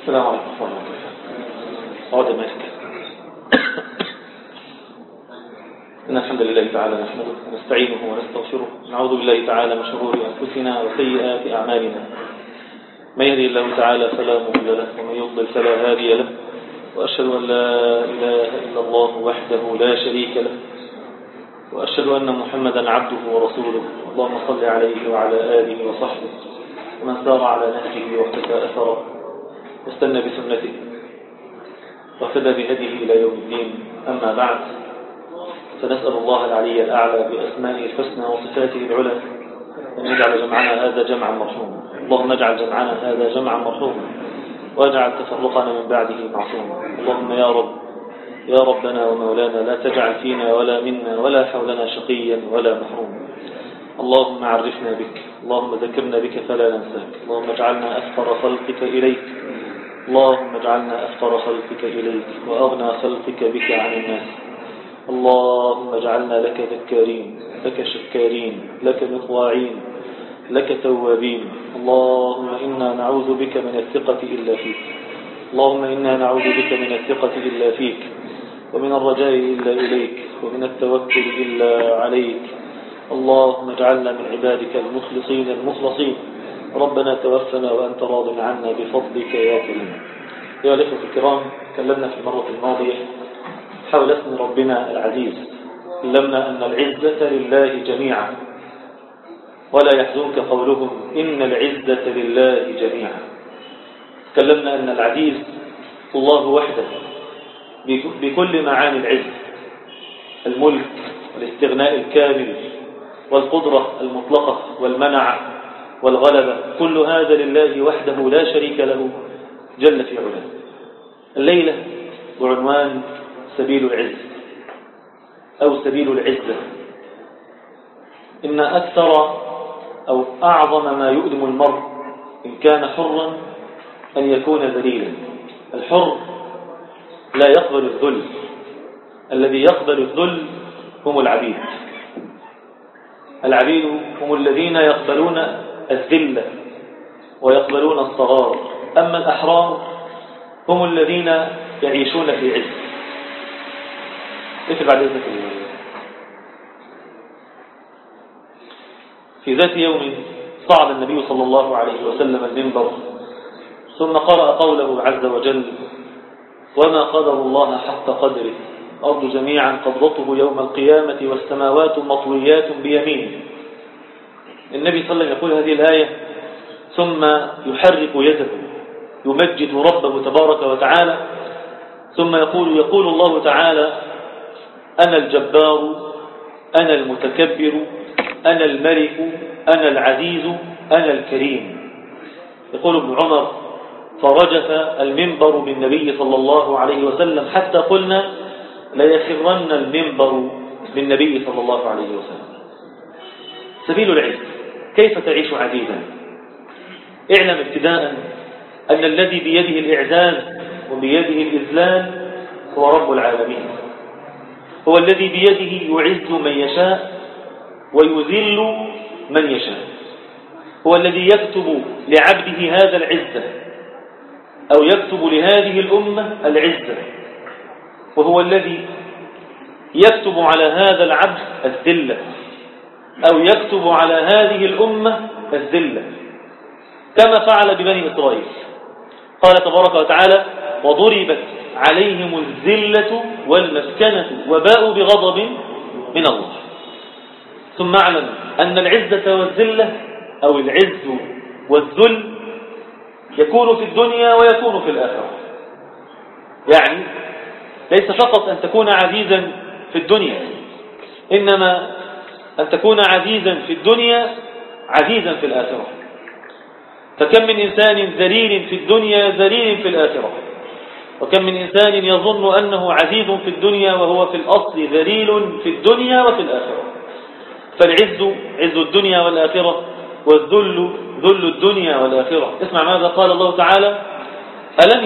السلام عليكم ورحمة الله وبركاته. عودة مالك. إن الحمد لله تعالى نحمده ونستعينه ونستغفره، نعوذ بالله تعالى من شرور أنفسنا وسيئات أعمالنا. من يهدي الله تعالى فلا مضل له ومن يضلل فلا هادي له، وأشهد أن لا إله إلا الله وحده لا شريك له، وأشهد أن محمدا عبده ورسوله. اللهم صل عليه وعلى آله وصحبه ومن سار على نهجه واقتفى أثره واستنى بسنته واهتدى بهديه إلى يوم الدين. أما بعد، فنسأل الله العلي الأعلى بأسمائه الحسنى وصفاته العلى أن يجعل جمعنا هذا جمعا مرحوما. اللهم اجعل جمعنا هذا جمعا مرحوما واجعل تفرقنا من بعده معصوما. اللهم يا ربنا ومولانا لا تجعل فينا ولا منا ولا حولنا شقيا ولا محروما. اللهم عرفنا بك، اللهم ذكرنا بك فلا ننساك. اللهم اجعلنا أفقر خلقك إليك، اللهم اجعلنا أفقر خلقك إليك وأغنى خلقك بك عن الناس. اللهم اجعلنا لك ذكارين، لك شكارين، لك مطواعين، لك توابين. اللهم إنا نعوذ بك من الثقة إلا فيك، اللهم إنا نعوذ بك من الثقة إلا فيك، ومن الرجاء إلا إليك، ومن التوكل إلا عليك. اللهم اجعلنا من عبادك المخلصين المخلصين. ربنا توفنا وأنت راض عنا بفضلك يا كريم. يا الإخوة الكرام، تكلمنا في المرة الماضية حول اسم ربنا العزيز. علمنا أن العزة لله جميعا، ولا يحزنك قولهم إن العزة لله جميعا. تكلمنا أن العزيز الله وحده بكل معاني العز، الملك والاستغناء الكامل والقدرة المطلقة والمنع والغلبة، كل هذا لله وحده لا شريك له جل في علاه. الليلة بعنوان سبيل العز أو سبيل العزة. إن أكثر أو أعظم ما يؤلم المرء إن كان حرا أن يكون ذليلا. الحر لا يقبل الذل، الذي يقبل الذل هم العبيد. العبيد هم الذين يقبلون الذلة ويقبلون الصغار، أما الأحرار هم الذين يعيشون في عز. اقف بعد ذلك. في ذات يوم صعد النبي صلى الله عليه وسلم المنبر، ثم قرأ قوله عز وجل: وما قدر الله حق قدره، الأرض جميعا قبضته يوم القيامة والسماوات مطويات بيمينه. النبي صلى الله عليه وسلم يقول هذه الآية ثم يحرك يده يمجد ربه تبارك وتعالى، ثم يقول الله تعالى: أنا الجبار، أنا المتكبر، أنا الملك، أنا العزيز، أنا الكريم. يقول ابن عمر: فرجف المنبر بالنبي صلى الله عليه وسلم حتى قلنا ليخرن المنبر بالنبي صلى الله عليه وسلم. سبيل العز، كيف تعيش عزيزا؟ اعلم ابتداء أن الذي بيده الإعزاز وبيده الإذلال هو رب العالمين، هو الذي بيده يعز من يشاء ويذل من يشاء، هو الذي يكتب لعبده هذا العزة أو يكتب لهذه الأمة العزة، وهو الذي يكتب على هذا العبد الذلة أو يكتب على هذه الأمة الذلة، كما فعل ببني إسرائيل. قال تبارك وتعالى: وضربت عليهم الذلة والمسكنة وباءوا بغضب من الله. ثم اعلم أن العزة والذلة أو العز والذل يكون في الدنيا ويكون في الآخرة. يعني ليس فقط أن تكون عزيزا في الدنيا، إنما أن تكون عزيزا في الدنيا عزيزا في الآخرة. فكم من إنسان ذليل في الدنيا ذليل في الآخرة، وكم من إنسان يظن أنه عزيز في الدنيا وهو في الأصل ذليل في الدنيا وفي الآخرة. فالعز عز الدنيا والآخرة، والذل ذل الدنيا والآخرة. اسمع ماذا قال الله تعالى: ألم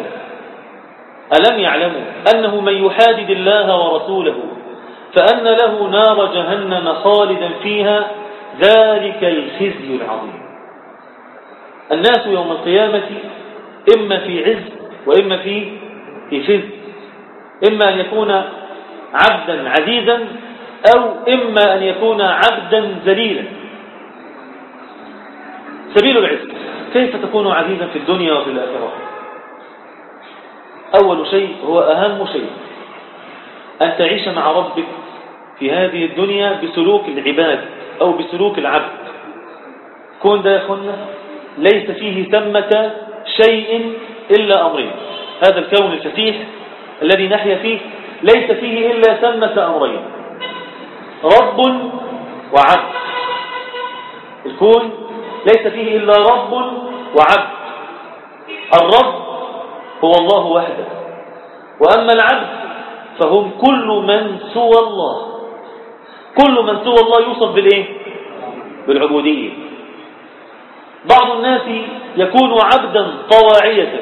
يعلموا أنه من يحادد الله ورسوله فأن له نار جهنم خالدا فيها ذلك الخزي العظيم. الناس يوم القيامة إما في عز وإما في فز، إما أن يكون عبدا عزيزا أو إما أن يكون عبدا ذليلا. سبيل العز، كيف تكون عزيزا في الدنيا وفي الآخرة؟ أول شيء هو أهم شيء أن تعيش مع ربك في هذه الدنيا بسلوك العباد أو بسلوك العبد. كون ده يا أخوانا ليس فيه ثمة شيء إلا أمرين. هذا الكون الفسيح الذي نحيا فيه ليس فيه إلا ثمة أمرين: رب وعبد. الكون ليس فيه إلا رب وعبد. الرب هو الله وحده، وأما العبد فهم كل من سوى الله. كل من سوى الله يوصف بالإيه؟ بالعبودية. بعض الناس يكون عبدا طواعية،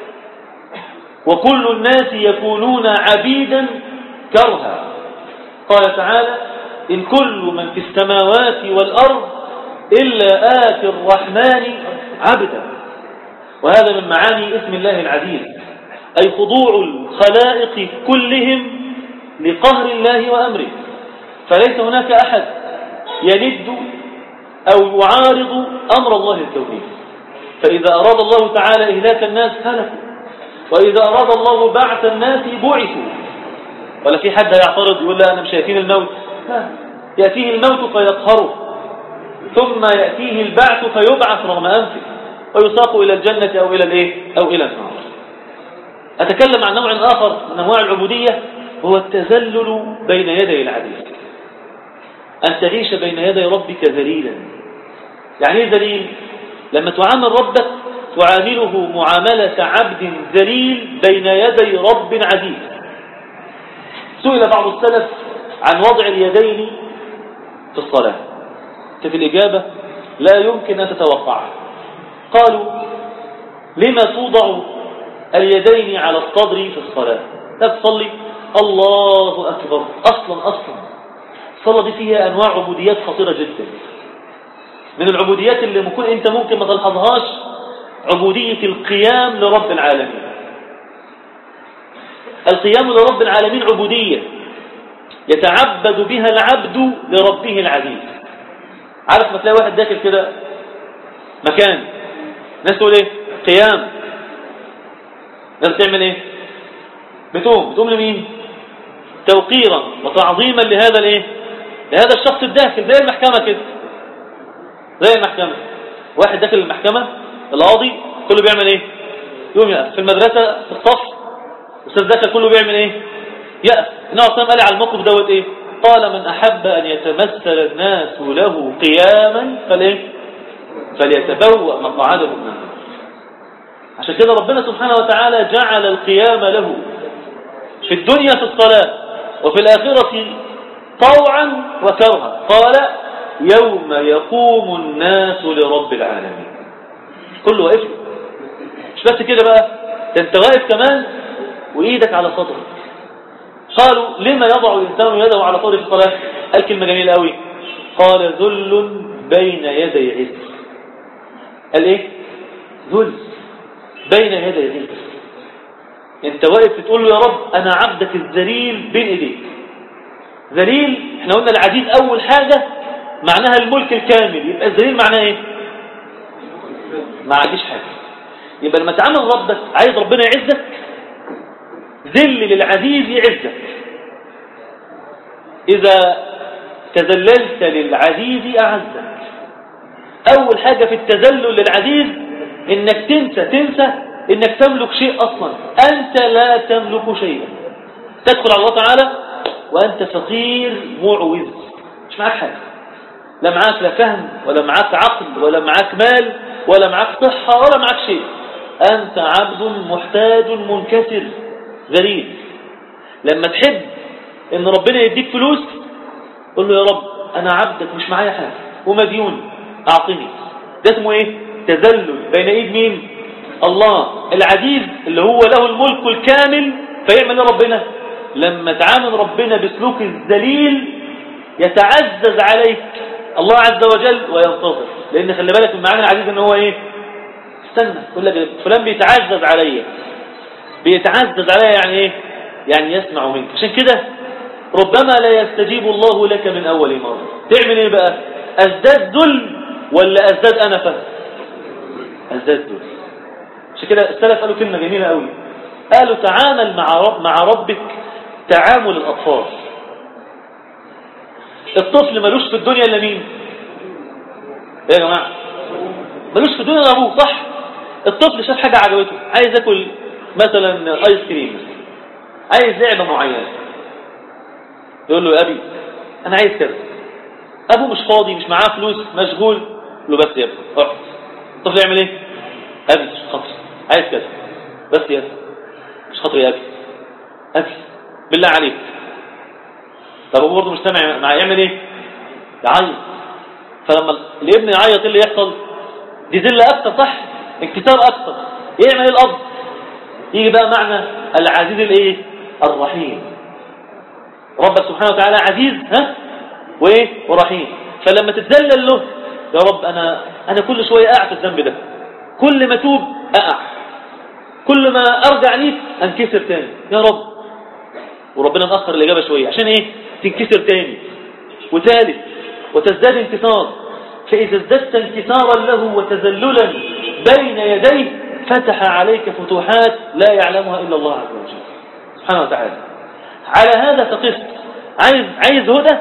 وكل الناس يكونون عبيدا كرها. قال تعالى: إن كل من في السماوات والأرض إلا آتي الرحمن عبدا. وهذا من معاني اسم الله العزيز، أي خضوع الخلائق كلهم لقهر الله وأمره. فليس هناك أحد يند أو يعارض أمر الله الكوني. فإذا أراد الله تعالى إهلاك الناس هلكوا، وإذا أراد الله بعث الناس بعثوا. ولا في حد يعترض يقول لا أنا مش يأتيني الموت؟ لا، يأتيه الموت فيقهره، ثم يأتيه البعث فيبعث رغم أنفه ويساق إلى الجنة أو إلى الإيه؟ أو إلى النار. أتكلم عن نوع آخر من أنواع العبودية، هو التذلل بين يدي العزيز. أن تعيش بين يدي ربك ذليلا. يعني إيه ذليل؟ لما تعامل ربك تعامله معاملة عبد ذليل بين يدي رب عزيز. سئل بعض السلف عن وضع اليدين في الصلاة، ففي الإجابة لا يمكن أن تتوقعها. قالوا: لما توضع اليدين على الصدر في الصلاة؟ لا تصلي الله أكبر. أصلا الصلاة دي فيها أنواع عبوديات خطيرة جدا. من العبوديات اللي أنت ممكن ما تلحظهاش عبودية القيام لرب العالمين. القيام لرب العالمين عبودية يتعبد بها العبد لربه العزيز. عارف ما تلاقي واحد داخل كده مكان، ناس تقول ايه؟ قيام. ناس تعمل ايه؟ بتقوم لمين؟ توقيرا وتعظيما لهذا الايه؟ لهذا الشخص الداخل. زي المحكمة كده، زي المحكمة. واحد داخل المحكمة، القاضي كله بيعمل ايه؟ يقوم يقف. في المدرسة في الصف أستاذ داخل كله بيعمل ايه؟ يقف. النبي صلى الله عليه وسلم قال على الموقف دوت ايه؟ قال: من أحب أن يتمثل الناس له قياما فليتبوأ مقعده من النار. عشان كده ربنا سبحانه وتعالى جعل القيام له في الدنيا في الصلاة، وفي الآخرة طوعا وكرها. قال: يوم يقوم الناس لرب العالمين. كله واقف. مش بس كده بقى، ده انت واقف كمان وإيدك على صدرك. قالوا: لما يضع الإنسان يده على صدره في الصلاة؟ قال كلمة جميلة قوي، قال: ذل بين يدي عز. قال ايه؟ ذل بين يدي عز. انت واقف تقول له: يا رب أنا عبدك الذليل بين ايديك. ذليل، احنا قلنا العزيز أول حاجة معناها الملك الكامل. يبقى الذليل معناه ايه؟ ما عنديش حاجة. يبقى لما تعامل ربك عايز ربنا يعزك، ذل للعزيز يعزك. إذا تذللت للعزيز أعزك. أول حاجة في التذلل للعزيز إنك تنسى إنك تملك شيء أصلا. أنت لا تملك شيئا. تدخل على الله تعالى وأنت فقير معوز، مش معاك حاجة. لا معاك لا فهم ولا معاك عقل ولا معاك مال ولا معاك صحة ولا معاك شيء. أنت عبد محتاج منكسر ذليل. لما تحب إن ربنا يديك فلوس قل له: يا رب أنا عبدك مش معايا حاجة ومديون، أعطني. ده اسمه إيه؟ تذلل بين إيد مين؟ الله العزيز اللي هو له الملك الكامل. فيعمل ربنا لما تعامل ربنا بسلوك الذليل يتعزز عليك الله عز وجل وينتصر. لأن خلي بالك من معنى العزيز إن هو إيه؟ استنى، يقول لك فلان بيتعزز عليا. بيتعزز عليا يعني ايه؟ يعني يسمع منك. عشان كده ربما لا يستجيب الله لك من اول مرة. تعمل ايه بقى؟ ازداد ذل ولا ازداد انفة؟ ازداد ذل. عشان كده السلف قالوا كلمة جميلة قوي، قالوا تعامل مع ربك تعامل الأطفال. الطفل ملوش في الدنيا إلا مين؟ ايه يا جماعة؟ ملوش في الدنيا إلا أبوه، صح؟ الطفل شاف حاجة عجبته، عايز ياكل مثلا آيس كريم، عايز لعبة معينة، يقول له يا أبي أنا عايز كذا. أبوه مش فاضي، مش معاه فلوس، مشغول، يقول له بس يا ابني اقعد. الطفل يعمل ايه؟ أبي مش خاطري عايز كذا، بس يا ابني مش خاطري يا أبي، أبي بالله عليك. طب أبوه برضه مش سامع، مع يعمل ايه؟ يعيط. فلما الابن يعيط اللي يحصل؟ دي ذلة أكتر، صح؟ انكسار أكتر. يعمل ايه الأب؟ يجي بقى معنى العزيز الايه؟ الرحيم. ربك سبحانه وتعالى عزيز وايه؟ ورحيم. فلما تتذلل له، يا رب انا كل شويه اقع في الذنب ده، كل ما توب اقع، كل ما ارجع ليك انكسر تاني يا رب. وربنا مأخر الاجابه شويه عشان ايه؟ تنكسر تاني وثالث وتزداد انكسار. فاذا ازددت انكسارا له وتذللا بين يديه فتح عليك فتوحات لا يعلمها الا الله عز وجل سبحانه وتعالى. على هذا تقف. عايز هدى؟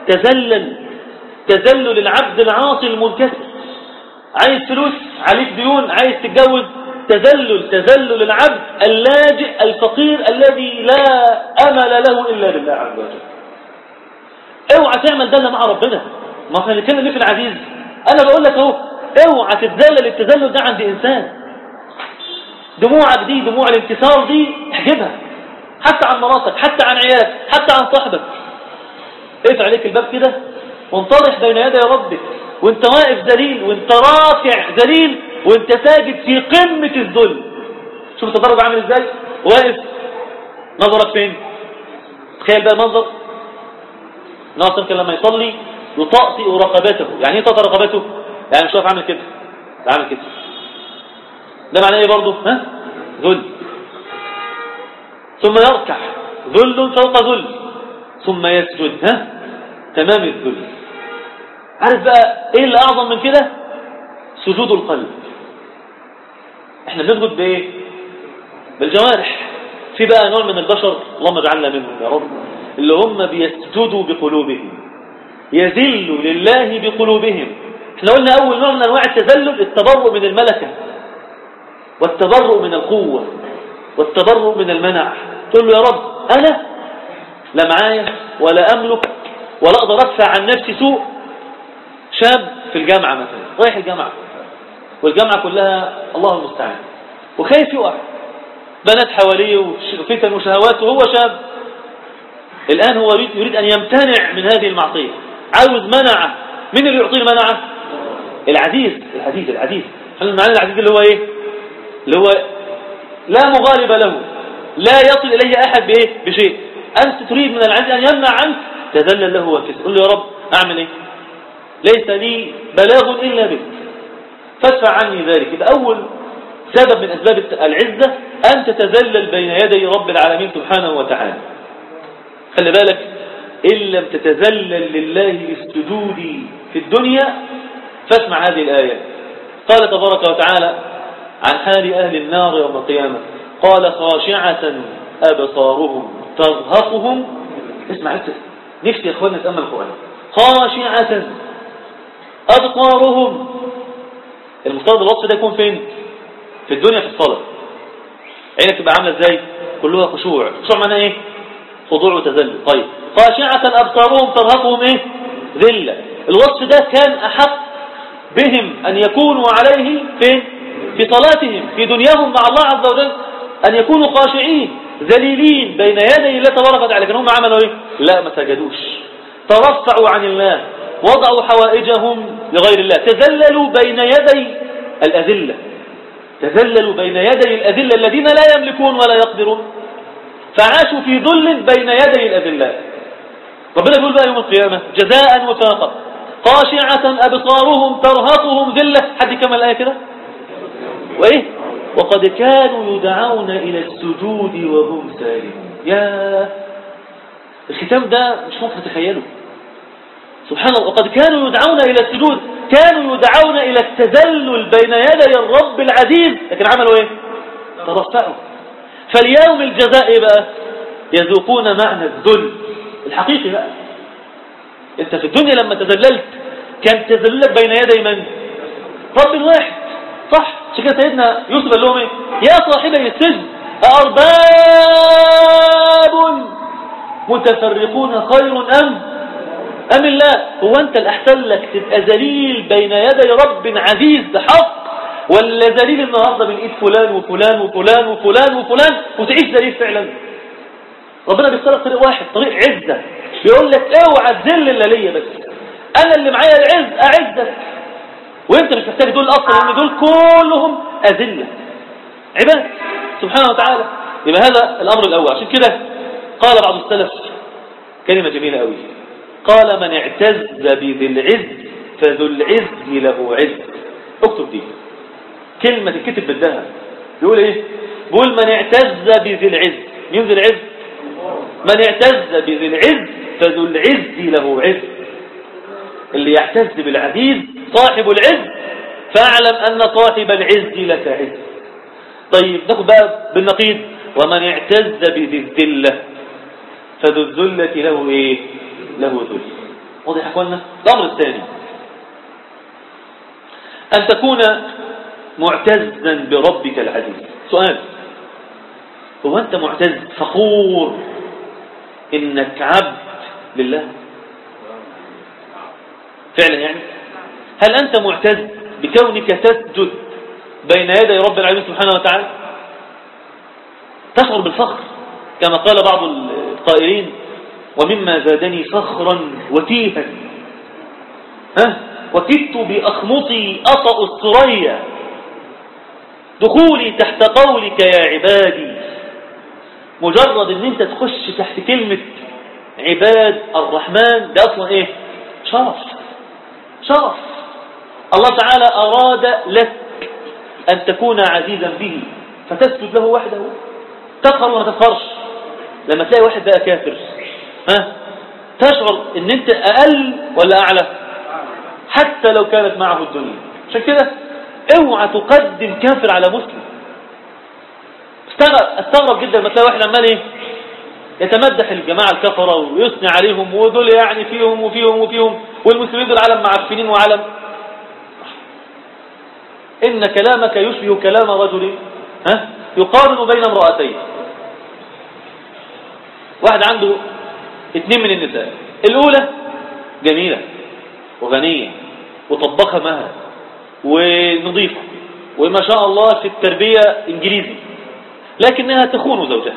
تذلل العبد العاصي المنكسر. عايز فلوس؟ عليك ديون؟ عايز تتجوز؟ تذلل العبد اللاجئ الفقير الذي لا امل له الا بالله عز وجل. اوعى تعمل ده مع ربنا. ما احنا اللي كنا في العزيز، انا بقول لك اهو، اوعى تتذلل التذلل ده عند انسان. دموعك دي، دموع الانكسار دي، احجبها حتى عن مراتك، حتى عن عيالك، حتى عن صاحبك. اقفل عليك الباب كده وانطرح بين يدي ربك وانت واقف ذليل، وانت رافع ذليل، وانت ساجد في قمة الذل. شوف التدرج عامل ازاي، واقف نظرك فين؟ تخيل بقى المنظر. ناصر كان لما يصلي يطأطئ رقبته. يعني ايه طأطئ رقبته؟ يعني مش واقف عامل كده، عامل كده. ده معناه ايه برضه؟ ذل. ثم يركع، ذل فوق ذل، ثم يسجد تمام الذل. عارف بقى ايه اللي اعظم من كده؟ سجود القلب. احنا بنسجد بايه؟ بالجوارح. في بقى نوع من البشر، اللهم اجعلنا منهم يا رب، اللي هم بيسجدوا بقلوبهم، يذلوا لله بقلوبهم. احنا قلنا اول نوع من انواع التذلل التبرؤ من الملكة، والتبرؤ من القوة، والتبرؤ من المنع. تقول له يا رب انا لا معايا ولا املك ولا اقدر ادفع عن نفسي سوء. شاب في الجامعة مثلا، رايح الجامعة والجامعة كلها الله المستعان، وخايف يقع، بنات حواليه وفتن وشهوات، وهو شاب الآن هو يريد أن يمتنع من هذه المعصية، عاوز منعه. مين اللي يعطيه المنعه؟ العزيز. احنا معنى العزيز اللي هو ايه؟ اللي هو لا مغالب له، لا يصل إليه أحد بإيه؟ بشيء. أنت تريد من العزيز أن يمنع عنك، تذلل له وانكسر. قل له يا رب أعمل إيه؟ ليس لي بلاغ إلا بك فادفع عني ذلك. يبقى أول سبب من أسباب العزة أن تتذلل بين يدي رب العالمين سبحانه وتعالى. خلي بالك، إن لم تتذلل لله بالسجود في الدنيا فاسمع هذه الآية. قال تبارك وتعالى عن حال أهل النار يوم القيامة، قال خاشعة أبصارهم ترهقهم. اسمع نفسي يا أخواننا نتأمل القرآن. خاشعة أبصارهم. المفترض الوصف ده يكون فين؟ في الدنيا، في الصلاة. عينك تبقى عاملة ازاي؟ كلها خشوع. خشوع معناه ايه؟ خضوع وتذلل. طيب خاشعة أبصارهم ترهقهم ايه؟ ذلة. الوصف ده كان أحق بهم أن يكونوا عليه فين؟ في صلاتهم في دنياهم مع الله عز وجل، أن يكونوا خاشعين ذليلين بين يدي الله تبارك وتعالى. لكن هم عملوا ايه؟ لا، ما سجدوش، ترفعوا عن الله، وضعوا حوائجهم لغير الله، تذللوا بين يدي الأذلة، تذللوا بين يدي الأذلة الذين لا يملكون ولا يقدرون، فعاشوا في ذل بين يدي الأذلة. ربنا يقول بقى يوم القيامة جزاء وفاقا، خاشعة أبصارهم ترهقهم ذلة. حد كمل الآية كده؟ وإيه وقد كانوا يدعون إلى السجود وهم سالمون. يا الختام ده مش ممكن تتخيله. سبحان الله. وقد كانوا يدعون إلى السجود، كانوا يدعون إلى التذلل بين يدي الرب العزيز، لكن عملوا إيه؟ ترفعوا. فاليوم الجزاء إيه بقى؟ يذوقون معنى الذل الحقيقي بقى. أنت في الدنيا لما تذللت كان تذللك بين يدي من؟ رب واحد، صح؟ عشان كده سيدنا يوسف قال لهم إيه؟ يا صاحبي السجن أأرباب متفرقون خير أم الله؟ هو أنت الأحسن لك تبقى ذليل بين يدي رب عزيز بحق، ولا ذليل النهاردة بين إيد فلان وفلان وفلان وفلان وفلان وتعيش ذليل فعلا؟ ربنا بيختار طريق واحد، طريق عزة. بيقول لك اوعى تذل الا ليا بس، أنا اللي معايا العز أعزك، وأنت مش محتاج دول أصلا، لأن دول كلهم أذلة عباد سبحانه وتعالى. يبقى هذا الأمر الأول. عشان كده قال بعض السلف كلمة جميلة قوي، قال من اعتز بذي العز فذو العز له عز. اكتب دي كلمة تتكتب بالذهب. يقول ايه؟ بيقول من اعتز بذي العز. مين ذي العز؟ من اعتز بذي العز فذو العز له عز. اللي يعتز بالعزيز صاحب العز فاعلم أن صاحب العز لك عز. طيب ناخد بقى بالنقيض، ومن اعتز بذي الذلة فذو الذلة له ايه؟ له ذل. واضح يا اخوانا؟ الأمر الثاني أن تكون معتزا بربك العزيز. سؤال، هو أنت معتز فخور إنك عبد لله فعلا يعني؟ هل أنت معتز بكونك تسجد بين يدي رب العالمين سبحانه وتعالى؟ تشعر بالفخر كما قال بعض القائلين ومما زادني فخرا وتيها وكدت بأخمصي أطأ الثريا دخولي تحت قولك يا عبادي. مجرد ان انت تخش تحت كلمة عباد الرحمن ده اصلا ايه؟ شرف. شرف. الله تعالى اراد لك ان تكون عزيزا به فتسجد له وحده. تفخر ولا ما تفخرش لما تلاقي واحد بقى كافر؟ تشعر ان انت اقل ولا اعلى حتى لو كانت معه الدنيا. عشان كده اوعى تقدم كافر على مسلم. استغرب جدا لما تلاقي واحد عمال ايه يتمدح الجماعه الكفره ويثني عليهم ودول يعني فيهم وفيهم وفيهم والمسلمين دول عالم معفنين وعالم. ان كلامك يشبه كلام رجل يقارن بين امرأتين. واحد عنده 2 من النساء، الاولى جميله وغنيه وطبخه مها ونظيفه وما شاء الله في التربيه انجليزي، لكنها تخون زوجها.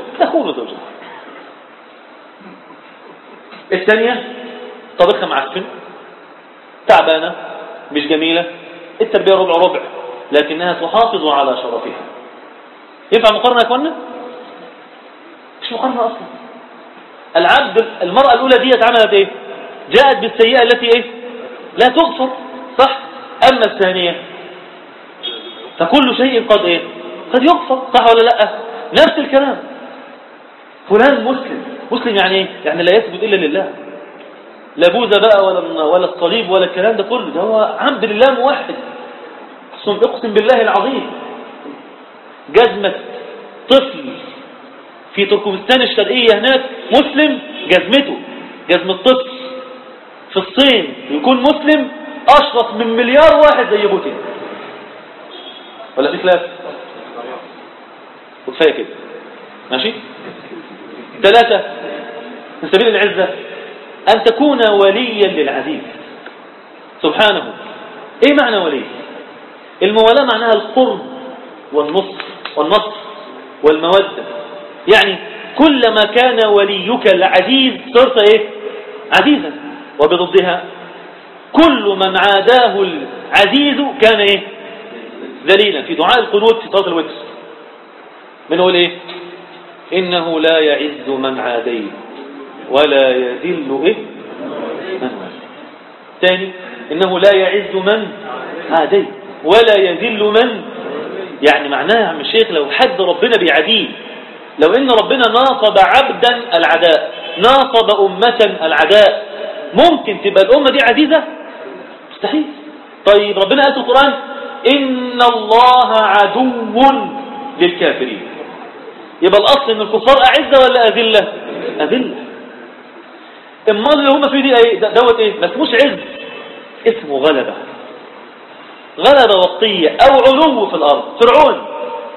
الثانية طبخها معفن تعبانة مش جميلة، التربية ربع لكنها تحافظ على شرفها. ينفع مقارنة يا اخوانا؟ مش مقارنة اصلا. المرأة الاولى دي اتعملت ايه؟ جاءت بالسيئة التي ايه؟ لا تغفر، صح؟ اما الثانية فكل شيء قد ايه؟ قد يغفر، صح ولا لا؟ نفس الكلام. فلان مسلم يعني ايه؟ يعني لا يسجد الا لله، لا بوذا بقى ولا الصليب ولا الكلام ده كله، ده هو عبد لله موحد. اقسم بالله العظيم جزمة طفل في تركمستان الشرقية هناك مسلم، جزمة طفل في الصين يكون مسلم أشرف من مليار واحد زي بوتين. ولا في خلاف؟ وكفاية كده ماشي. 3 من سبيل العزة أن تكون وليا للعزيز سبحانه. إيه معنى ولي؟ المولاة معناها القرب والنصر والمودة. يعني كلما كان وليك العزيز صرت إيه؟ عزيزا. وبضدها كل من عاداه العزيز كان إيه؟ ذليلا. في دعاء القنوت في صلاة الوتر بنقول إيه؟ إنه لا يعز من عاديه ولا يذل إيه؟ من ثاني إنه لا يعز من عاديه ولا يذل من يعني معناها يا عم الشيخ لو حد ربنا بيعاديه، لو ان ربنا ناصب عبدا العداء، ناصب أمة العداء، ممكن تبقى الأمة دي عزيزة؟ مستحيل. طيب ربنا قال في القرآن إن الله عدو للكافرين، يبقى الأصل ان الكفار أعزة ولا أذلة؟ أذلة. امال اللي هم فيه دي ايه دوت ايه؟ ما اسموش عز، اسمه غلبة، غلبة وقتية او علو في الارض. فرعون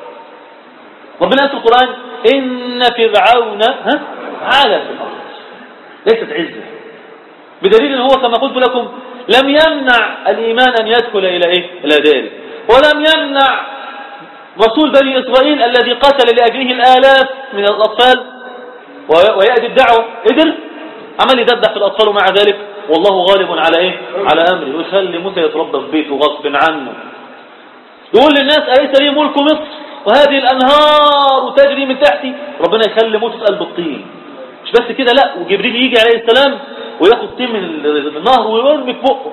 ربنا قال في القرآن ان فرعون علا في الارض، ليست عزة، بدليل ان هو كما قلت لكم لم يمنع الايمان ان يدخل الى ايه؟ الى داره، ولم يمنع رسول بني اسرائيل الذي قتل لاجله الالاف من الاطفال ويأتي الدعوة قدر عمل يدبح في الأطفال، ومع ذلك والله غالب على إيه؟ على أمره، ويخلي موسى يتربى في بيته غصب عنه، يقول للناس أليس لي ملك مصر وهذه الأنهار تجري من تحتي، ربنا يخلي موسى في قلب الطين. مش بس كده لا، وجبريل يجي عليه السلام وياخد طين من النهر ويرمي في بقه،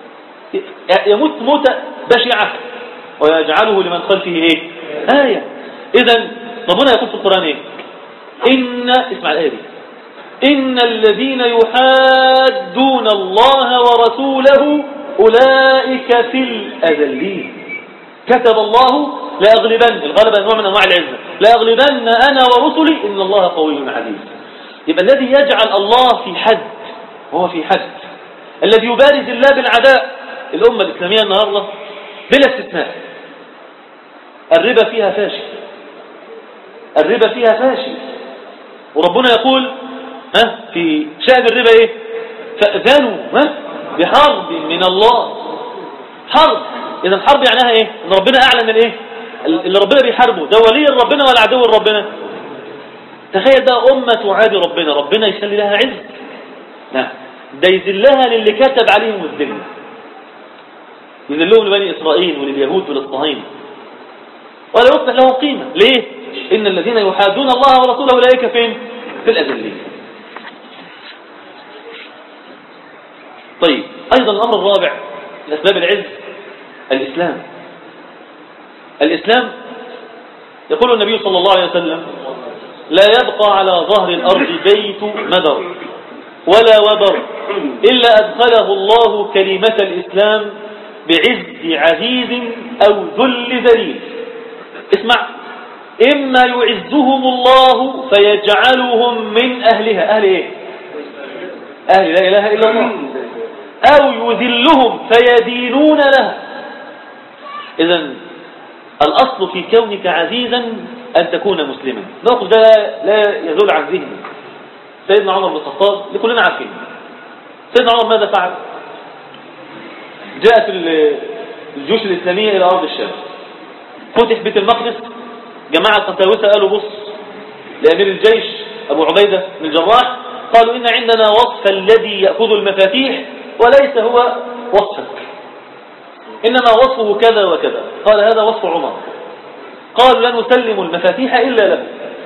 يموت موتة بشعة ويجعله لمن خلفه إيه؟ آية. إذن ربنا يقول في القرآن إيه؟ اسمع الآية دي، إن الذين يحادون الله ورسوله أولئك في الأذلين، كتب الله لأغلبن، الغلبة نوع من أنواع العزة، لأغلبن أنا ورسلي إن الله قوي عزيز. يبقى الذي يجعل الله في حد هو في حد، الذي يبارز الله بالعداء. الأمة الإسلامية النهاردة بلا استثناء الربا فيها فاشل، الربا فيها فاشل، وربنا يقول في شأن الربا ايه؟ فأذنوا بحرب من الله. حرب، إذا الحرب معناها ايه؟ ان ربنا اعلن الايه؟ اللي ربنا بيحاربه ده ولي ربنا ولا عدو ربنا؟ تخيل ده أمة تعادي ربنا، ربنا يخلي لها عز؟ لا، ده يذلها للي كتب عليهم الذل، يذلهم لبني إسرائيل ولليهود وللصهاينة، ولا يفتح لهم قيمة. ليه؟ إن الذين يحادون الله ورسوله أولئك فين؟ في الأذلين. طيب أيضا الأمر الرابع من أسباب العز الإسلام. الإسلام يقول النبي صلى الله عليه وسلم لا يبقى على ظهر الأرض بيت مدر ولا وبر إلا أدخله الله كلمة الإسلام بعز عزيز أو ذل ذليل. اسمع، إما يعزهم الله فيجعلهم من أهلها، أهل إيه؟ أهل لا إله إلا الله، أو يذلهم فيدينون لها. إذن الأصل في كونك عزيزا أن تكون مسلما. موقف ده لا يزول عن ذهني. سيدنا عمر بن الخطاب اللي كلنا عارفين، سيدنا عمر ماذا فعل؟ جاءت الجيوش الإسلامية إلى أرض الشام، فتح بيت المقدس، جماعة القساوسة قالوا بص لأمير الجيش أبو عبيدة بن الجراح، قالوا إن عندنا وصف الذي يأخذ المفاتيح وليس هو وصفك، إنما وصفه كذا وكذا. قال هذا وصف عمر. قالوا لن نسلم المفاتيح إلا له.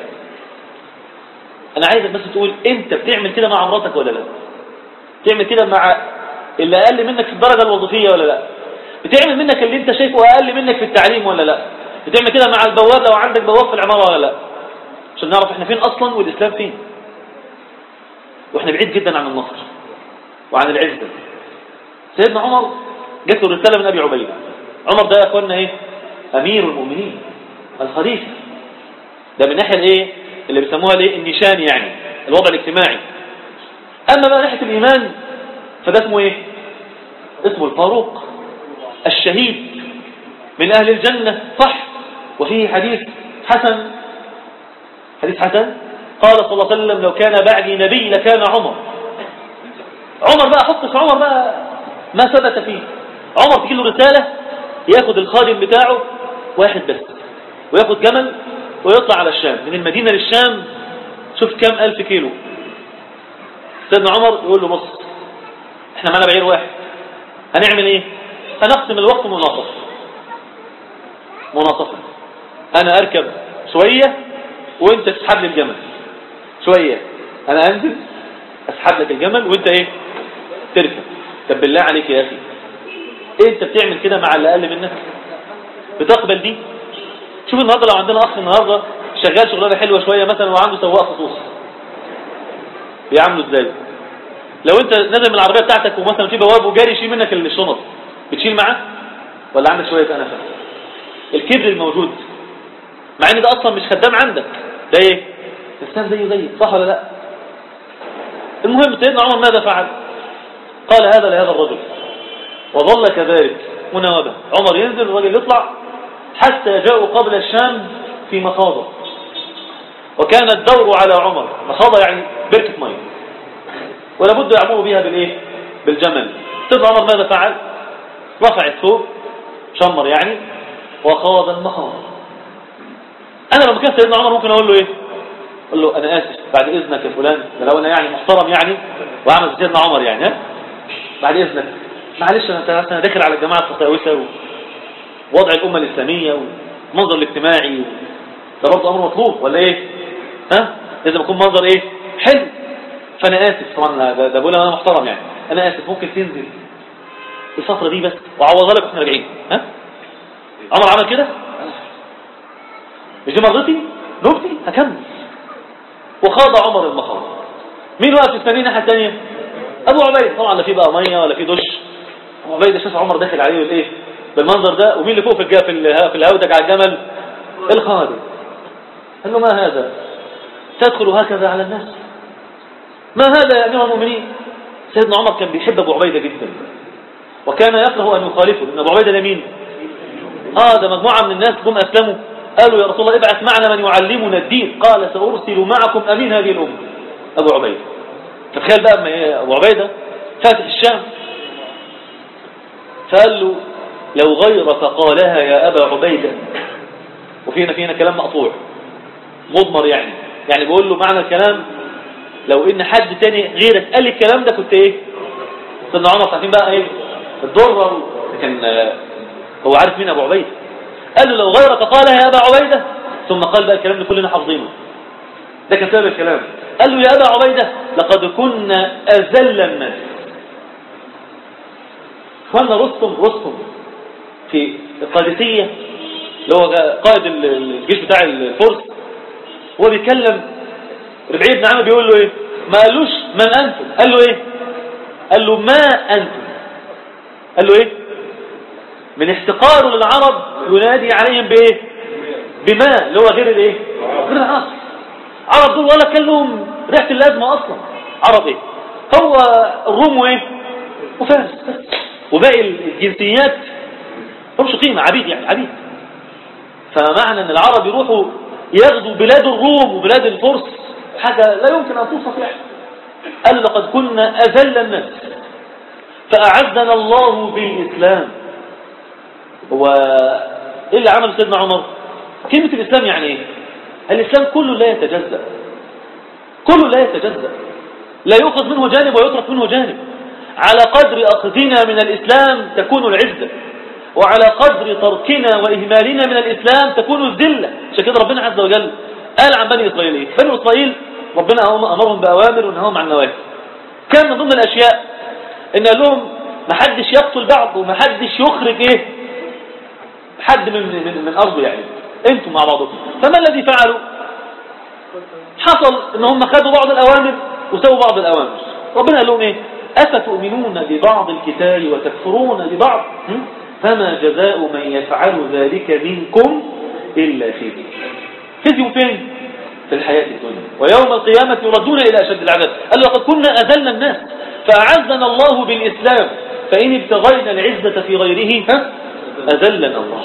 أنا عايزك بس تقول أنت بتعمل كده مع مراتك ولا لا؟ بتعمل كده مع اللي أقل منك في الدرجة الوظيفية ولا لا؟ بتعمل منك اللي أنت شايفه أقل منك في التعليم ولا لا؟ بتعمل كده مع البواب لو عندك بواب في العمارة ولا لا؟ عشان نعرف احنا فين أصلا والإسلام فين، واحنا بعيد جدا عن النصر وعن العزة. سيدنا عمر جات له رسالة من أبي عبيدة. عمر ده يا أخوانا إيه؟ أمير المؤمنين، الخليفة، ده من ناحية الإيه؟ اللي بيسموها الإيه؟ النشان، يعني الوضع الاجتماعي. أما بقى ناحية الإيمان فده اسمه إيه؟ اسمه الفاروق، الشهيد من أهل الجنة، صح. وفيه حديث حسن، حديث حسن قال صلى الله عليه وسلم لو كان بعدي نبي لكان عمر. عمر بقى حط في عمر بقى ما ثبت فيه. عمر تجي له رسالة ياخد الخادم بتاعه واحد بس وياخد جمل ويطلع على الشام، من المدينة للشام شوف كم ألف كيلو. سيدنا عمر يقول له بص احنا معنا بعير واحد، هنعمل ايه؟ هنقسم الوقت مناصفة، انا اركب شوية وانت تسحب لي الجمل شوية، انا انزل اسحب لك الجمل وانت ايه؟ تركب. طب بالله عليك يا اخي انت بتعمل كده مع اللي اقل منك؟ بتقبل دي؟ شوف النهارده لو عندنا اخ النهارده شغال شغلانه حلوه شويه مثلا وعنده سواق خصوص، بيعاملوا ازاي؟ لو انت نازل من العربيه بتاعتك ومثلا في بواب وجاري يشيل منك الشنط، بتشيل معاه ولا عندك شويه انفه؟ الكبر الموجود، مع ان ده اصلا مش خدام عندك، ده ايه؟ انسان زيه زيك، صح ولا لا؟ المهم سيدنا عمر ماذا فعل؟ قال هذا لهذا الرجل، وظل كذلك مناوبه. عمر ينزل الرجل يطلع حتى جاءوا قبل الشام في مخاضه، وكان الدور على عمر. مخاضه يعني بركه ميه، ولا بد يعمروا بها بالايه؟ بالجمل. سيدنا عمر ماذا فعل؟ رفع الثوب، شمر يعني، وخاض المخاض. انا لما كان سيدنا عمر ممكن اقول له ايه؟ اقول له انا اسف بعد اذنك يا فلان، ده لو انا يعني محترم يعني واعمل سيدنا عمر يعني، ها بعد اذنك معلش انا داخل على الجماعه الفتاوسه ووضع الامه الاسلاميه والمنظر الاجتماعي، ده برضه امر مطلوب ولا ايه؟ ها لازم يكون منظر ايه؟ حلو. فانا اسف طبعا، ده بقول انا محترم يعني، انا اسف ممكن تنزل الفتره دي بس وعوضها لك واحنا راجعين. ها عمر عمل كده؟ مش دي مرضتي نوبتي هكمل. وخاض عمر المخاض. مين وقف الثاني الناحيه الثانيه؟ ابو عبيد. طبعا لا في بقى ميه ولا في دش. ابو عبيد شاف عمر داخل عليه بالايه؟ بالمنظر ده. ومين اللي فوق في الهودج على الجمل؟ الخادم. قال له ما هذا؟ تدخل هكذا على الناس؟ ما هذا يا امير المؤمنين؟ سيدنا عمر كان بيحب ابو عبيده جدا، وكان يكره ان يخالفه، لان ابو عبيده ده مين؟ ده مجموعه من الناس جم اسلموا، قالوا يا رسول الله ابعث معنا من يعلمنا الدين. قال سأرسل معكم أمين هذه الأمة أبو عبيدة. تخيل بقى أما أبو عبيدة فاتح الشام، فقال له لو غيرك قالها يا أبا عبيدة. وفينا كلام مقطوع مضمر يعني بيقول له معنى الكلام لو إن حد تاني غيرك قال لي الكلام ده كنت إيه؟ سيدنا عمر عارفين بقى إيه؟ الضرة. لكن هو عارف مين أبو عبيدة. قال له لو غيرك قالها يا أبا عبيدة. ثم قال بقى الكلام اللي كلنا حافظينه، ده كان سبب الكلام. قال له يا أبا عبيدة لقد كنا أذل الناس. اخوانا رستم في القادسية اللي هو قائد الجيش بتاع الفرس، هو بيتكلم ربعي بن عامر بيقول له ايه؟ ما قالوش من أنتم، قال له ايه؟ قال له ما أنتم. قال له ايه؟ من احتقاره للعرب ينادي عليهم بايه؟ بما اللي هو غير الايه؟ غير العرب. عرب دول ولا كان لهم ريحه اللازمه اصلا. عرب ايه؟ هو الروم وايه؟ وفارس بس. وباقي الجنسيات همش قيمه، عبيد يعني عبيد. فمعنى ان العرب يروحوا ياخذوا بلاد الروم وبلاد الفرس حاجه لا يمكن ان توصف يعني. قال لقد كنا اذل الناس فاعزنا الله بالاسلام. هو ايه اللي عمل سيدنا عمر؟ كلمة الاسلام يعني ايه؟ الاسلام كله لا يتجزأ، كله لا يتجزأ، لا يؤخذ منه جانب ويترك منه جانب. على قدر اخذنا من الاسلام تكون العزة، وعلى قدر تركنا واهمالنا من الاسلام تكون الذلة. عشان كده ربنا عز وجل قال عن بني اسرائيل ايه؟ بني اسرائيل ربنا امرهم باوامر ونهاهم عن نواهي. كان من ضمن الاشياء ان قال لهم ما حدش يقتل بعض وما حدش يخرج ايه حد من ارضه، يعني انتم مع بعضكم. فما الذي فعلوا؟ حصل ان هم خدوا بعض الاوامر وسووا بعض الاوامر. ربنا قال لهم ايه؟ افتؤمنون ببعض الكتاب وتكفرون ببعض، فما جزاء من يفعل ذلك منكم الا خزي. خزي فين؟ في الحياة الدنيا، ويوم القيامة يردون الى اشد العذاب. قال لقد كنا اذلنا الناس فاعزنا الله بالاسلام، فان ابتغينا العزة في غيره أذلنا الله.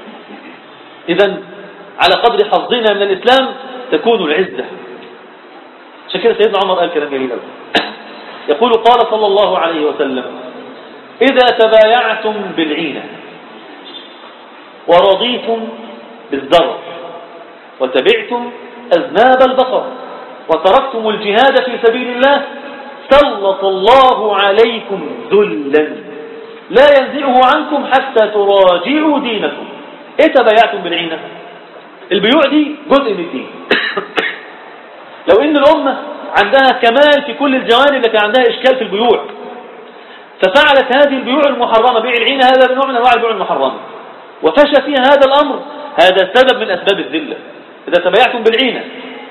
إذن على قدر حظنا من الإسلام تكون العزة. عشان كده سيدنا عمر قال كلام جميل قوي. يقول قال صلى الله عليه وسلم إذا تبايعتم بالعينة ورضيتم بالزرع وتبعتم أذناب البقر وتركتم الجهاد في سبيل الله سلط الله عليكم ذلا لا ينزعه عنكم حتى تراجعوا دينكم. ايه تبايعتم بالعينة؟ البيوع دي جزء من الدين. لو ان الامة عندها كمال في كل الجوانب لكن عندها اشكال في البيوع، ففعلت هذه البيوع المحرمة، بيع العينة هذا نوع من انواع البيوع المحرمة، وفشى فيها هذا الامر، هذا سبب من أسباب الذلة. إذا تبايعتم بالعينة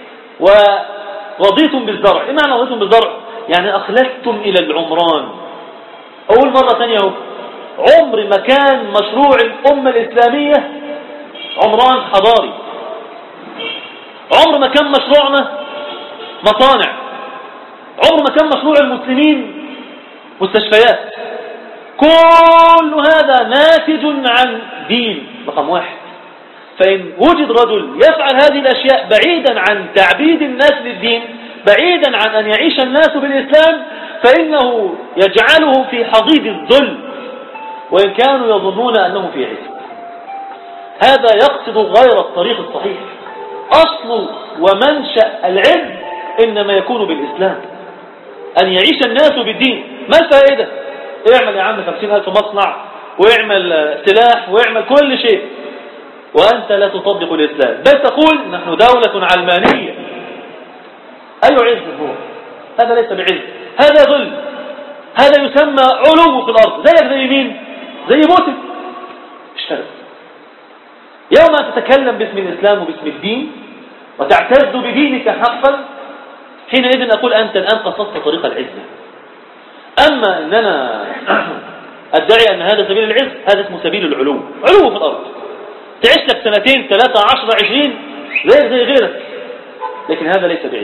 ورضيتم بالزرع، إيه معنى رضيتم بالزرع؟ يعني أخلصتم إلى العمران. أول مرة ثانية اهو، عمر ما كان مشروع الأمة الإسلامية عمران حضاري، عمر ما كان مشروعنا مصانع، عمر ما كان مشروع المسلمين مستشفيات. كل هذا ناتج عن دين رقم واحد. فإن وجد رجل يفعل هذه الأشياء بعيدا عن تعبيد الناس للدين، بعيدا عن أن يعيش الناس بالإسلام، فإنه يجعله في حضيض الذل، وإن كانوا يظنون أنه في عز. هذا يقصد غير الطريق الصحيح. أصل ومنشأ العز إنما يكون بالإسلام، أن يعيش الناس بالدين. ما الفائدة؟ اعمل يا عم 50,000 مصنع، واعمل سلاح، واعمل كل شيء، وأنت لا تطبق الإسلام، بل تقول نحن دولة علمانية. أي عز هو؟ هذا ليس بعز، هذا ذل، هذا يسمى علو في الأرض. زيك زي مين؟ زي بوتين. مش فرق. يوم أن تتكلم باسم الإسلام وباسم الدين وتعتز بدينك حقا، حينئذ أقول أنت الآن قصدت طريق العزة. أما أن أنا أدعي أن هذا سبيل العز، هذا اسمه سبيل العلو، علو في الأرض. تعيش لك 2 3 10 20 زي غيرك، لكن هذا ليس بعز.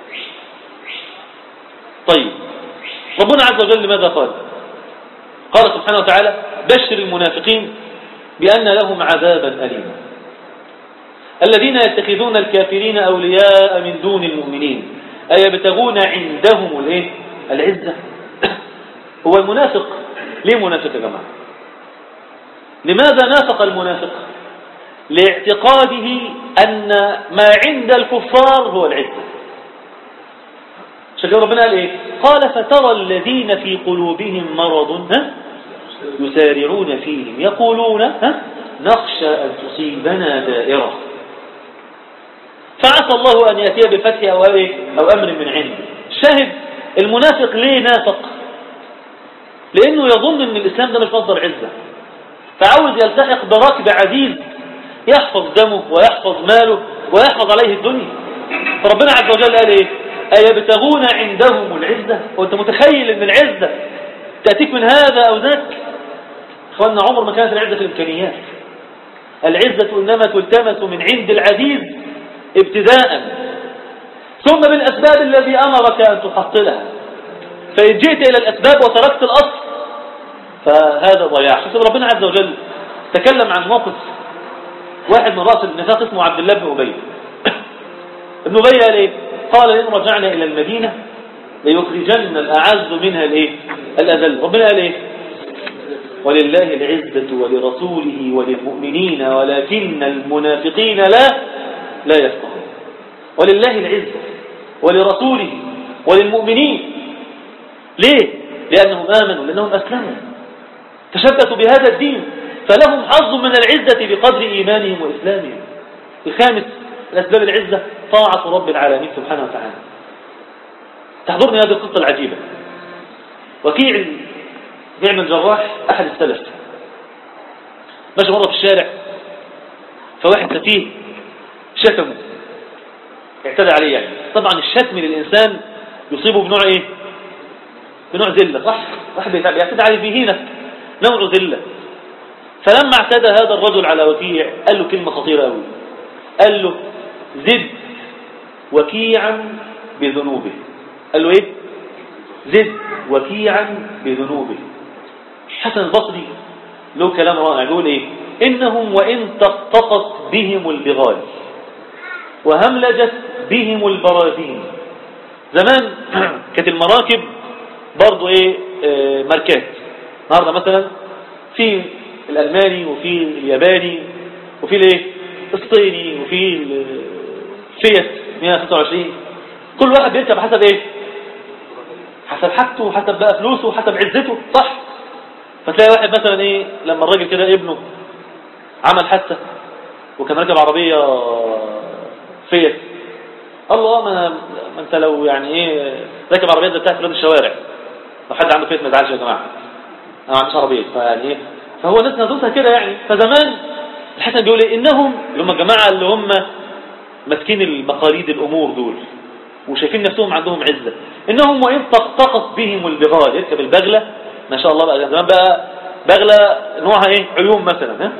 طيب، ربنا عز وجل ماذا قال؟ قال سبحانه وتعالى: بشر المنافقين بأن لهم عذابا أليما الذين يتخذون الكافرين أولياء من دون المؤمنين أيبتغون عندهم العزة. هو المنافق ليه منافق يا جماعة؟ لماذا نافق المنافق؟ لاعتقاده أن ما عند الكفار هو العزة. شكرا. ربنا قال إيه؟ قال: فترى الذين في قلوبهم مرض يسارعون فيهم يقولون نخشى أن تصيبنا دائرة فعسى الله أن يأتي بالفتح أو أمر من عنده. شاهد المنافق ليه نافق؟ لأنه يظن أن الإسلام ده مش مصدر عزة، فعاوز يلتحق بركب عزيز يحفظ دمه ويحفظ ماله ويحفظ عليه الدنيا. فربنا عز وجل قال إيه؟ أيبتغون عندهم العزة. وأنت متخيل أن العزة تأتيك من هذا أو ذاك؟ إخواننا، عمر ما كانت العزة في الإمكانيات. العزة إنما تلتمس من عند العزيز ابتداء، ثم بالأسباب الذي أمرك أن تحصلها. فإن جئت إلى الأسباب وتركت الأصل فهذا ضياع. شوف ربنا عز وجل تكلم عن موقف واحد من رأس النفاق اسمه عبد الله بن أبي. ابن أبي قال إيه؟ قال: إن رجعنا إلى المدينة ليخرجن الأعز منها الأذل. ربنا قال إيه؟ ولله العزة ولرسوله وللمؤمنين ولكن المنافقين لا يفقهون. ولله العزة ولرسوله وللمؤمنين. ليه؟ لأنهم آمنوا، لأنهم أسلموا، تشبثوا بهذا الدين، فلهم حظ من العزة بقدر إيمانهم وإسلامهم. الخامس الأسباب العزة طاعة رب العالمين سبحانه وتعالى. تحضرني هذه القصة العجيبة. وكيع بن الجراح أحد السلف ماشي مرة في الشارع، فواحد سفيه شتمه، اعتدى عليه. يعني طبعا الشتم للإنسان يصيبه بنوع إيه؟ بنوع ذلة، صح؟ واحد بيعتدى عليه بيهينك، نوع ذلة. فلما اعتدى هذا الرجل على وكيع قال له كلمة خطيرة قوي. قال له: زد وكيعا بذنوبه. قال له ايه؟ زد وكيعا بذنوبه. حسن البصري له كلام رائع، يقول ايه؟ انهم وان تقطقت بهم البغال وهملجت بهم البراذين. زمان كانت المراكب برضو ايه؟ ماركات. النهارده مثلا في الالماني وفي الياباني وفي الايه؟ الصيني وفي الفيات 125. كل واحد بيركب حسب ايه؟ حسب حاجته وحسب بقى فلوسه وحسب عزته، صح؟ فتلاقي واحد مثلا ايه، لما الراجل كده ابنه عمل حادثه وكان راكب عربيه فيات، الله ما انت لو يعني ايه راكب عربيات زي بتاعت ولاد الشوارع، لو حد عنده فيات ما يزعلش يا جماعه، انا ما عنديش عربيه، فيعني ايه، فهو الناس نزلتها كده يعني. فزمان الحسن بيقول إيه؟ إنهم اللي هم الجماعة اللي هم ماسكين المقاليد الأمور دول وشايفين نفسهم عندهم عزة، إنهم وإن طقطقت بهم البغال، يركب البغلة ما شاء الله بقى زمان بقى بغلة نوعها إيه؟ عيون مثلا، ها؟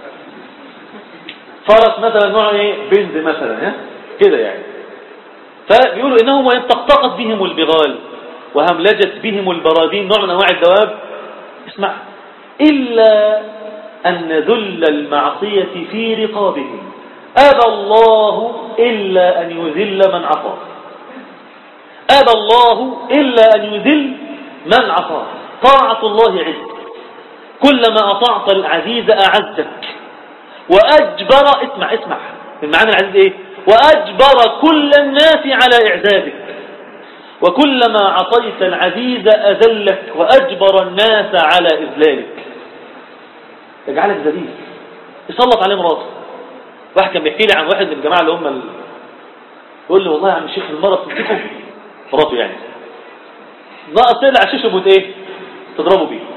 فرس مثلا نوعها إيه؟ بنز مثلا، ها؟ كده يعني. فبيقولوا إنهم وإن طقطقت بهم البغال وهملجت بهم البرادين، نوع من أنواع الدواب، اسمع، إلا أن ذل المعصية في رقابهم أبى الله إلا أن يذل من عصاه، أبى الله إلا أن يذل من عصاه. طاعة الله عز، كلما أطعت العزيز أعزك وأجبر، اسمع من معنى العزيز إيه؟ وأجبر كل الناس على إعزازك، وكلما عصيت العزيز أذلك وأجبر الناس على إذلالك، يجعلك ذليل، يسلط عليه مراته. واحد كان بيحكي لي عن واحد من الجماعة اللي هم يقول لي والله يا عم الشيخ المرة تمسكه مراته يعني ناقص تقلع الشيشه وبوت ايه تضربه بيه،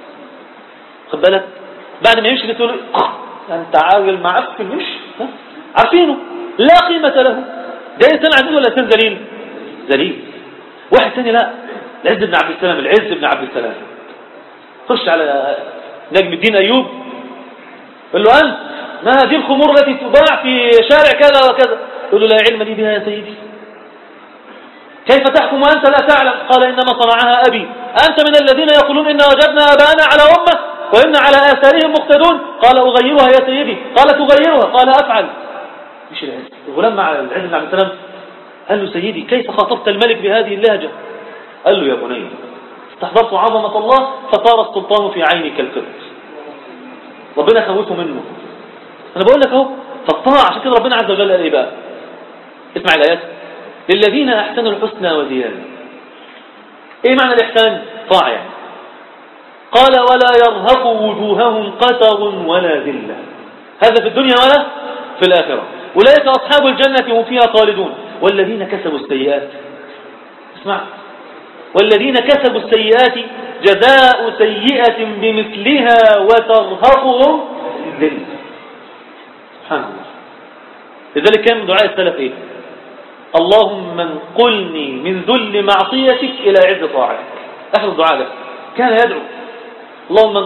خد بالك. بعد ما يمشي تقول انت عاجل معفن يمشي، عارفينه لا قيمة له، ده انسان عزيز ولا انسان ذليل؟ ذليل. واحد ثاني لا، العز بن عبد السلام، العز بن عبد السلام، خش على نجم الدين ايوب قال له انت ما هذه الخمور التي تباع في شارع كذا وكذا؟ يقول له لا علم لي بها يا سيدي. كيف تحكم وأنت لا تعلم؟ قال إنما صنعها أبي. أنت من الذين يقولون إن وجدنا أبانا على أمة وإن على آثارهم مقتدون. قال أغيرها يا سيدي. قال تغيرها؟ قال أفعل. مش العز. الغلام مع العز بن عبد السلام قال له سيدي كيف خاطبت الملك بهذه اللهجة؟ قال له يا بني استحضرت عظمة الله فطار السلطان في عيني كالقط. ربنا خوته منه. أنا بقول لك أهو فالطاعة، عشان كده ربنا عز وجل قال إيه بقى؟ اسمع الآيات. للذين أحسنوا الحسنى وزيادة. إيه معنى الإحسان؟ طاعة يعني. قال ولا يرهق وجوههم قتر ولا ذلة. هذا في الدنيا ولا في الآخرة. أولئك أصحاب الجنة هم فيها خالدون. والذين كسبوا السيئات، اسمع، والذين كسبوا السيئات جزاء سيئة بمثلها وترهقهم ذلة. سبحان الله. لذلك كان من دعاء السلف إيه؟ اللهم انقلني من ذل معصيتك إلى عز طاعتك. آخر الدعاء ده كان يدعو اللهم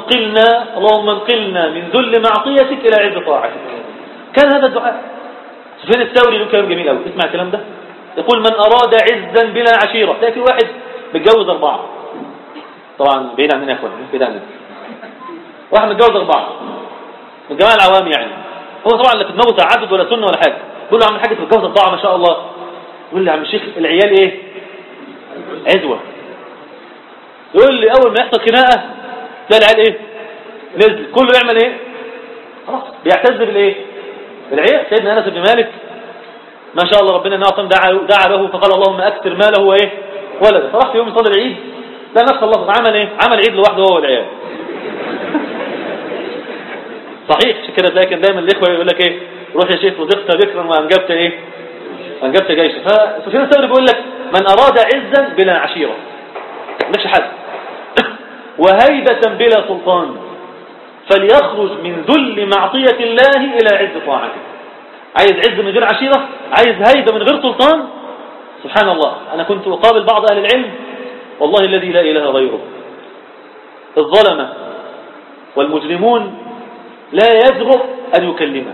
انقلنا من ذل معصيتك إلى عز طاعتك. كان هذا الدعاء. سفيان الثوري له كلام جميل قوي، اسمع الكلام ده. يقول من أراد عزا بلا عشيرة. لكن واحد متجوز 4، طبعا بعيد عننا يا اخوان، بعيد عننا. واحد متجوز 4 من جماعة العوام يعني، هو طبعا لا في دماغه تعدد ولا سنة ولا حاجة. بيقول له يا عم الحاج متجوز 4 ما شاء الله. يقول لي يا عم الشيخ العيال ايه؟ عزوة. يقول لي اول ما يحصل خناقه تلاقي العيال ايه؟ نزل، كله يعمل ايه؟ خلاص بيعتز بالايه؟ بالعيال. سيدنا انس بن مالك ما شاء الله ربنا نعم دعا له فقال اللهم اكثر ماله وايه؟ ولده. فراح في يوم يصلي العيد لا نفس الله عمل ايه؟ عمل عيد لوحده هو والعيال. صحيح. عشان كده تلاقي كان دايما الاخوه يقول لك ايه؟ روح يا شيخ وزقت ذكرا وانجبت ايه؟ انجبت جيشا. فسفيان الثوري بيقول لك من اراد عزا بلا عشيره، مش حد، وهيبة بلا سلطان، فليخرج من ذل معصية الله إلى عز طاعته. عايز عز من غير عشيرة، عايز هيبة من غير سلطان. سبحان الله. أنا كنت أقابل بعض أهل العلم والله الذي لا إله غيره، الظلمة والمجرمون لا يجرؤ أن يكلمه،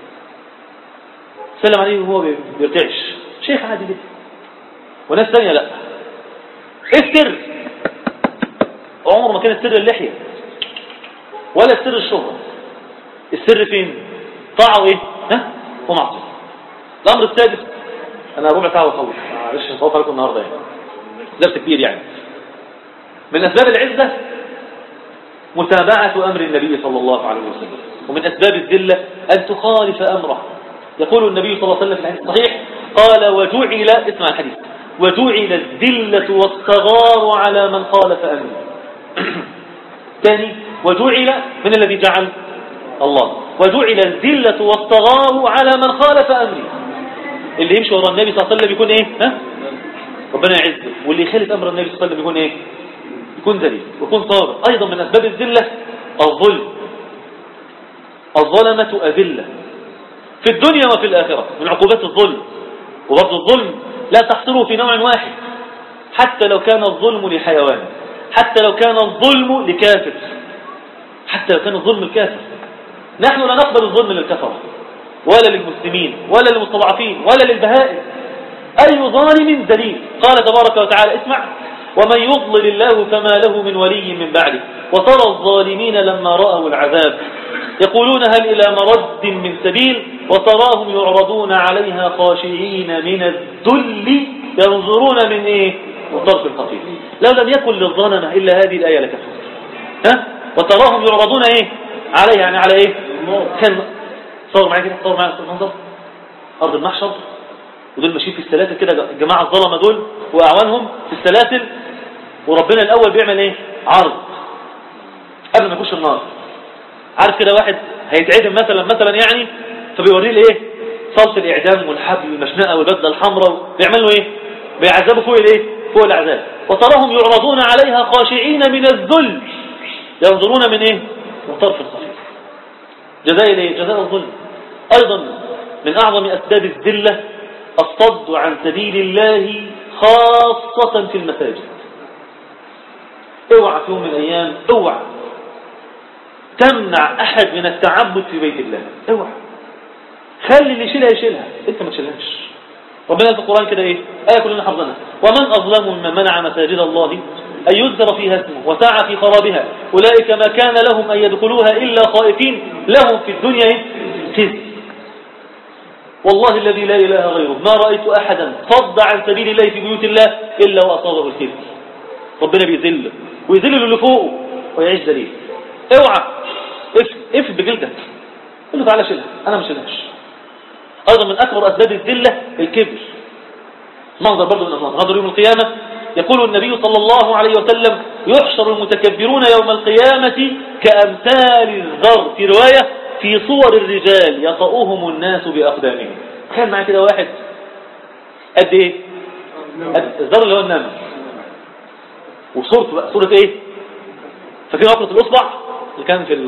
سلم عليه وهو بيرتعش، شيخ عادي جدا. وناس ثانية لا. ايه السر؟ عمر ما كان السر اللحية ولا السر الشهرة. السر فين؟ طاعة وايه؟ ها؟ ومعصية. الامر السادس، انا ربع ساعة وخلص، معلش هنطول عليكم النهاردة يعني درس كبير يعني. من اسباب العزة متابعة امر النبي صلى الله عليه وسلم، ومن اسباب الذلة ان تخالف امره. يقول النبي صلى الله عليه وسلم في الحديث الصحيح قال وجعل، اسمع الحديث، وجعل الذلة والصغار على من خالف امره. ثاني وجعل، من الذي جعل؟ الله. وجعل الذلة والصغار على من خالف امره. اللي يمشي وراء النبي صلى الله عليه وسلم يكون ايه؟ ها؟ ربنا يعزه. واللي يخالف امر النبي صلى الله عليه وسلم يكون ايه؟ يكون ذليل ويكون صاغر. ايضا من اسباب الذلة الظلم. الظلمة أذلة في الدنيا وفي الآخرة من عقوبات الظلم. وبرضه الظلم لا تحصره في نوع واحد، حتى لو كان الظلم لحيوان، حتى لو كان الظلم لكافر، حتى لو كان الظلم الكافر. نحن لا نقبل الظلم للكفر ولا للمسلمين ولا للمستضعفين ولا للبهائم. أي ظالم ذليل. قال تبارك وتعالى اسمع: ومن يضلل الله فما له من ولي من بعده وترى الظالمين لما رأوا العذاب يقولون هل إلى مرد من سبيل وتراهم يعرضون عليها خاشعين من الذل ينظرون من ايه؟ وطرف الخفيف. لو لم يكن للظلمة إلا هذه الآية لكفر. وتراهم يعرضون ايه عليها، يعني على ايه؟ كان صور معايا كده، صور معايا المنظر أرض المحشر، ودول ماشيين في السلاسل كده، الجماعة الظلمة دول وأعوانهم في السلاسل، وربنا الأول بيعمل ايه؟ عرض قبل ما يخش النار. عارف كده واحد هيتعدم مثلا يعني، فبيوريه الايه؟ صلص الإعدام والحبل والمشنقة والبدلة الحمراء، بيعملوا ايه؟ بيعذبوا فوق الايه؟ فوق العذاب. وتراهم يعرضون عليها خاشعين من الذل ينظرون من ايه؟ من طرف الخفيف. جزاء الايه؟ جزاء الظلم. ايضا من اعظم اسباب الذلة الصد عن سبيل الله خاصة في المساجد. اوعى في يوم من الايام اوعى تمنع احد من التعبد في بيت الله. اوعى خلي اللي يشيلها يشيلها، انت ما تشيلهاش. ربنا في القرآن كده ايه؟ آية كلنا حفظنا: ومن أظلم ممن منع مساجد الله أن يذكر فيها اسمه وسعى في خرابها أولئك ما كان لهم أن يدخلوها إلا خائفين لهم في الدنيا خزي. والله الذي لا إله غيره ما رأيت أحدا صد عن سبيل الله في بيوت الله إلا وأصابه الخزي. ربنا بيذل ويذل اللي فوقه ويعيش ذليل. اوعى افل بجلدك، قل له تعالى شيلها، أنا مش شيلهاش. أيضا من أكبر أسباب الذلة الكبر. منظر برضو من منظر يوم القيامة، يقول النبي صلى الله عليه وسلم: يحشر المتكبرون يوم القيامة كأمثال الذر، في رواية في صور الرجال يطؤهم الناس بأقدامهم. تخيل معايا كده واحد قد ايه؟ الذر اللي هو النمل، وصورته بقى صورة ايه؟ فاكرين عقلة الأصبع اللي كان في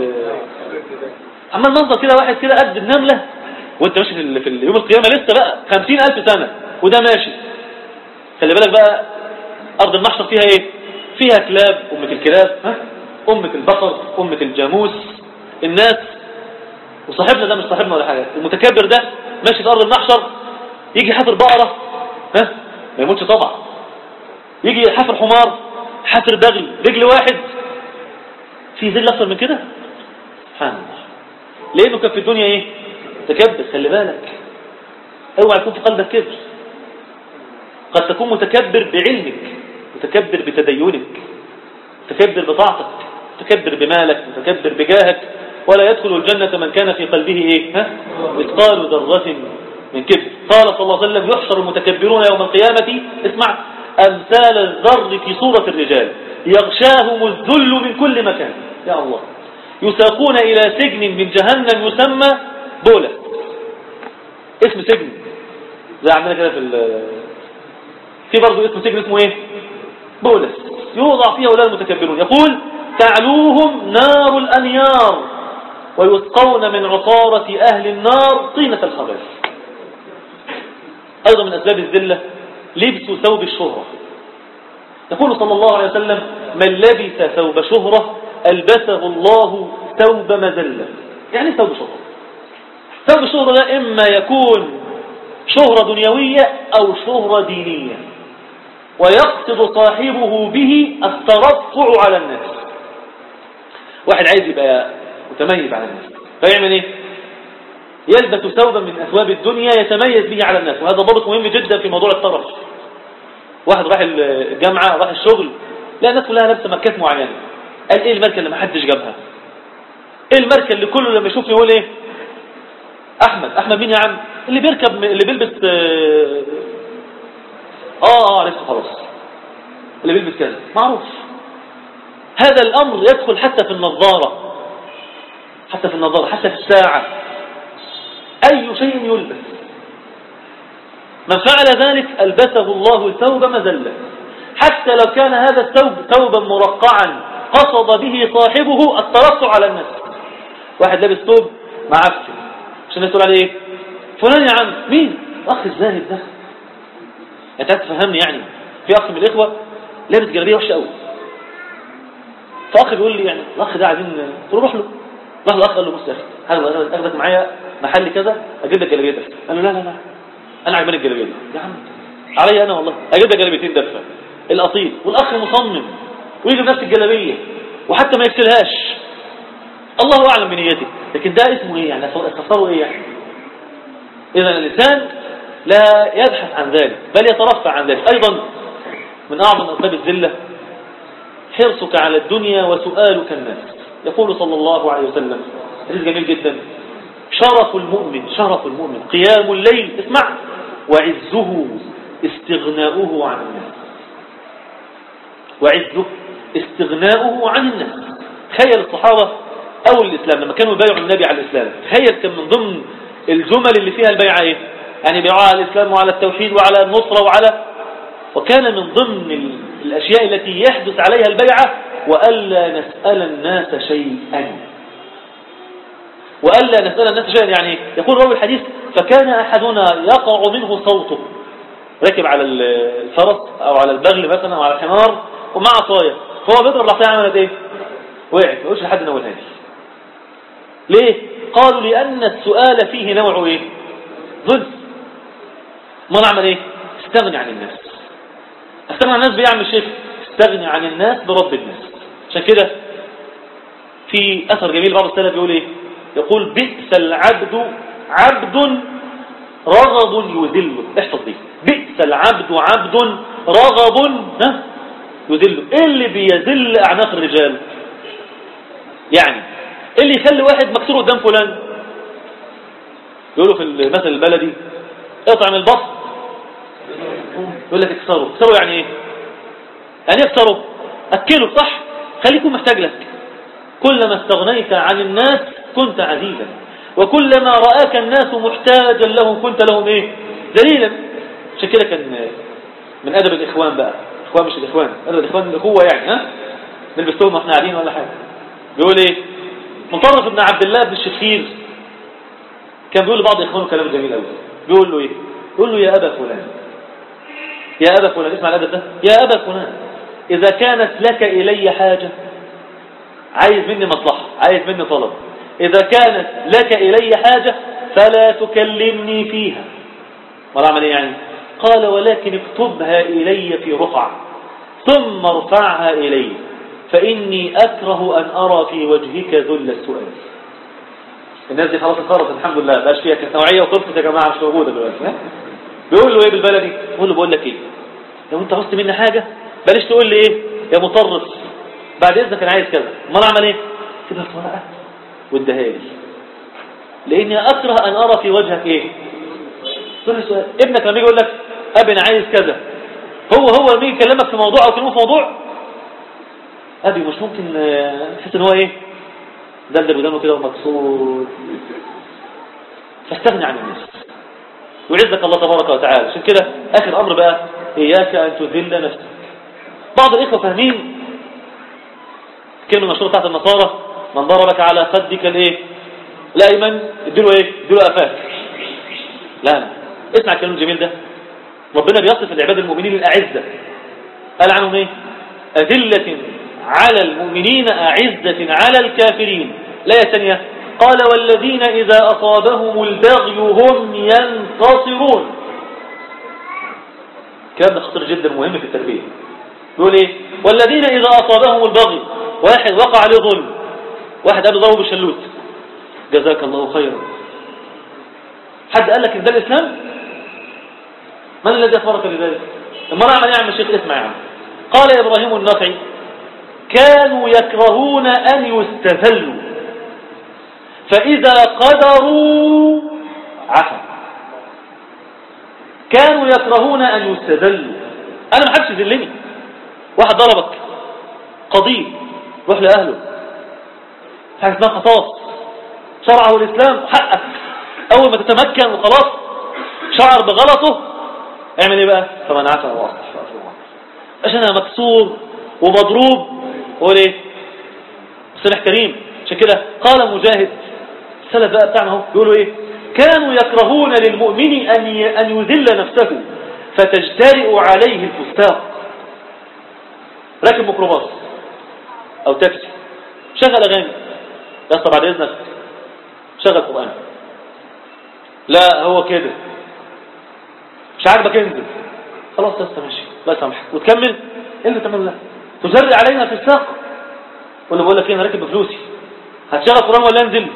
أما المنظر كده واحد كده قد النملة، وانت ماشي في يوم القيامة لسه بقى 50,000 سنة وده ماشي. خلي بالك بقى أرض المحشر فيها ايه؟ فيها كلاب، أمة الكلاب، أمة البقر، أمة الجاموس، الناس. وصاحبنا ده مش صاحبنا ولا حاجة، المتكبر ده ماشي في أرض المحشر، يجي حافر بقرة ما يموتش طبعا، يجي حافر حمار، حافر بغل، رجل واحد. في ذل أكثر من كده؟ سبحان الله. لأنه كان في الدنيا ايه؟ تكبر. خلي بالك اوعى يكون في قلبك كبر. قد تكون متكبر بعلمك، متكبر بتدينك، متكبر بطاعتك، متكبر بمالك، متكبر بجاهك. ولا يدخل الجنة من كان في قلبه ايه؟ مثقال ذرة من كبر. قال صلى الله عليه وسلم: يحشر المتكبرون يوم القيامة، اسمع، أمثال الذر في صورة الرجال يغشاهم الذل من كل مكان. يا الله. يساقون إلى سجن من جهنم يسمى بولس. اسم سجن زي عندنا كده في برضه اسم سجن اسمه ايه؟ بولس. يوضع فيها أولئك المتكبرون. يقول: تعلوهم نار الأنيار ويسقون من عصارة أهل النار طينة الخباث. أيضا من أسباب الذلة لبس ثوب الشهرة. يقول صلى الله عليه وسلم: من لبس ثوب شهرة ألبسه الله ثوب مذلة. يعني ثوب شهرة. ثوب الشهرة ده إما يكون شهرة دنيوية أو شهرة دينية، ويقصد صاحبه به الترفع على الناس. واحد عايز يبقى متميز على الناس فيعمل ايه؟ يلبس ثوبا من أثواب الدنيا يتميز به على الناس. وهذا ضابط مهم جدا في موضوع الترف. واحد راح الجامعة، راح الشغل، لا الناس كلها لابسه ماركات معينة. قال ايه الماركة اللي ما حدش جابها؟ ايه الماركة اللي كله لما يشوفني يقول ايه؟ احمد مين يا عم؟ اللي بيركب، اللي بيلبس عرفته خلاص، اللي بيلبس كذا معروف. هذا الامر يدخل حتى في النظارة، حتى في الساعة، اي شيء يلبس. من فعل ذلك ألبسه الله ثوب مذلة، حتى لو كان هذا الثوب ثوبا مرقعا قصد به صاحبه الترفع على الناس. واحد لابس ثوب معفن عشان الناس تقول عليه ايه؟ فلان يا عم. مين؟ اخ الزاهد ده. انت عايز تفهمني يعني في اخ من الاخوه لابس جلابيه وحشه قوي، فاخ بيقول لي يعني الاخ ده عايزين تروح له. راح الاخ قال له بص يا اخي اخدك معايا محل كذا اجيب لك جلابيه دفه. قال له لا لا لا انا عجباني الجلابيه دي يا عم، عليا انا والله اجيب لك جلابيتين دفه الاصيل. والاخ مصمم ويجي بنفس الجلابيه وحتى ما يغسلهاش، الله اعلم بنيته، لكن ده اسمه ايه يعني؟ اختصاره ايه يعني؟ اذا الانسان لا يبحث عن ذلك بل يترفع عن ذلك. ايضا من اعظم اسباب الذله حرصك على الدنيا وسؤالك الناس. يقول صلى الله عليه وسلم حديث جميل جدا: شرف المؤمن قيام الليل، اسمع، وعزه استغناؤه عن الناس. وعزه استغناؤه عن الناس. تخيل الصحابة أول الإسلام لما كانوا يبايعوا النبي على الإسلام، تخيل كان من ضمن الجمل اللي فيها البيعة ايه؟ يعني بيعوا على الإسلام وعلى التوحيد وعلى النصرة وكان من ضمن الأشياء التي يحدث عليها البيعة: وألا نسأل الناس شيئا. وألا نسأل الناس شيئا يعني يقول راوي الحديث: فكان أحدنا يقع منه صوته، راكب على الفرس أو على البغل مثلا أو على الحمار ومع عصاية، فهو بيضرب العصاية عملت ايه؟ وقعت. ما يقولش لحد نولها ليه؟ قالوا لأن السؤال فيه نوع ايه؟ ظلم. ما نعمل ايه؟ استغني عن الناس. استغني عن الناس بيعمل شيء، استغني عن الناس برب الناس. عشان كده في أثر جميل بعض السلف يقول ايه؟ يقول: بئس العبد عبد رغب يذله. احفظ دي: بئس العبد عبد رغب يذله. ايه اللي بيذل اعناق الرجال؟ يعني ايه اللي يخلي واحد مكسور قدام فلان؟ يقولوا في المثل البلدي: اطعم البصر، يقول لك اكسره. اكسره يعني ايه؟ يعني اكسره اكله، صح؟ خليه يكون محتاج لك. كلما استغنيت عن الناس كنت عزيزا، وكلما رآك الناس محتاجا لهم كنت لهم ايه؟ ذليلا. عشان كده كان من ادب الاخوان بقى، اخوان مش الاخوان، ادب الاخوان الاخوه يعني، نلبسهم واحنا قاعدين ولا حاجه. بيقول ايه؟ مطرف بن عبد الله بن الشخير كان بيقول لبعض اخوانه كلام جميل قوي. بيقول له ايه؟ بيقول له: يا ابا فلان، يا ابا فلان، اسمع الادب ده، يا ابا فلان، اذا كانت لك الي حاجه، عايز مني مصلحه، عايز مني طلب، اذا كانت لك الي حاجه فلا تكلمني فيها. ولا عمل ايه يعني؟ قال: ولكن اكتبها الي في رقعه ثم ارفعها الي، فاني اكره ان ارى في وجهك ذل السؤال. الناس دي خلاص انقرضت الحمد لله، بقاش فيها كنوعيه وخلصت يا جماعه، مش موجوده دلوقتي. بيقول له ايه بالبلدي؟ بيقول له: بقول لك ايه، لو انت عوزت مني حاجه بلاش تقول لي ايه يا مطرف، بعد اذنك انا عايز كذا. امال اعمل ايه؟ كده في ورقه واديها لي، لاني اكره ان ارى في وجهك ايه؟ ذل السؤال. ابنك لما يجي يقول لك: ابي انا عايز كذا، هو لما يجي يكلمك في موضوع او كلمه في موضوع، ابي مش ممكن تحس ان هو ايه؟ دلدل ودانه كده ومكسور. فاستغني عن الناس ويعزك الله تبارك وتعالى. عشان كده اخر امر بقى: اياك ان تذل نفسك. بعض الاخوه فاهمين كلمه المشهوره بتاعت النصارى: من ضربك على خدك الايه الايمن اديله ايه؟ اديله قفاك. لا، اسمع الكلام الجميل ده. ربنا بيصف العباد المؤمنين الاعزه، قال عنهم ايه؟ اذله على المؤمنين أعزة على الكافرين. لا ثانية قال: والذين إذا أصابهم البغي هم ينتصرون. كلام خطير جدا مهم في التربية. يقول ايه؟ والذين إذا أصابهم البغي، واحد وقع عليه ظلم، واحد قال له ضربه بالشلوت، جزاك الله خيرا. حد قال لك ان ده الإسلام؟ من الذي أخبرك بذلك؟ المرأة عمل يعمل الشيخ، اسمع يا عم. قال إبراهيم النخعي: كانوا يكرهون أن يستذلوا، فإذا قدروا عفوا. كانوا يكرهون أن يستذلوا. أنا ما حدش يذلني. واحد ضربك، قضيه، روح لأهله، حاجة اسمها قصاص، شرعه الإسلام، حقك. أول ما تتمكن وخلاص شعر بغلطه، اعمل ايه بقى؟ فمن عفا وأصلح عشان أنا مكسور ومضروب، هو ليه؟ صلح كريم. عشان كده قال مجاهد السلف بقى بتاعنا اهو بيقولوا ايه؟ كانوا يكرهون للمؤمن أن يذل نفسه فتجترئ عليه الفستاق. راكب ميكروباص أو تاكسي، شغل أغاني، يا اسطى بعد إذنك شغل قرآن. لا هو كده مش عاجبك انزل، خلاص يا اسطى ماشي لا سامحك وتكمل. ايه اللي تعمله ده؟ تجري علينا في الساق. ولا بقول لك ايه، انا راكب بفلوسي، هتشغل قرآن ولا انزل؟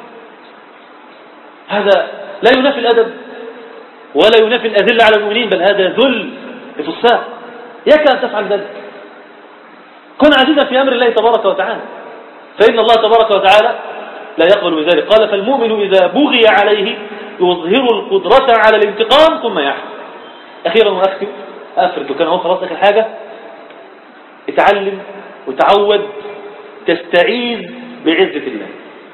هذا لا ينافي الأدب ولا ينافي الأذلة على المؤمنين، بل هذا ذل لفساق. إياك أن تفعل ذلك. كن عزيزا في أمر الله تبارك وتعالى، فإن الله تبارك وتعالى لا يقبل بذلك. قال فالمؤمن إذا بغي عليه يظهر القدرة على الانتقام ثم يحكم. أخيرا وأختم أفرد وكان هو خلاص آخر حاجة، اتعلم وتعود تستعيذ بعزة الله.